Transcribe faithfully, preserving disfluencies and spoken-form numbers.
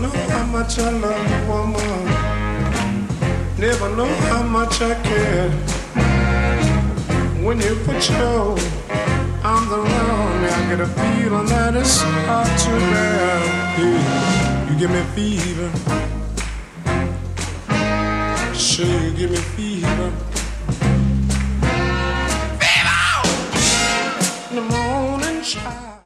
know how much I love you, woman. Never know how much I care. When you put your arms around me, I get a feeling that it's hard to bear. Yeah, you give me fever. Sure, you give me fever. Fever! In the morning, child.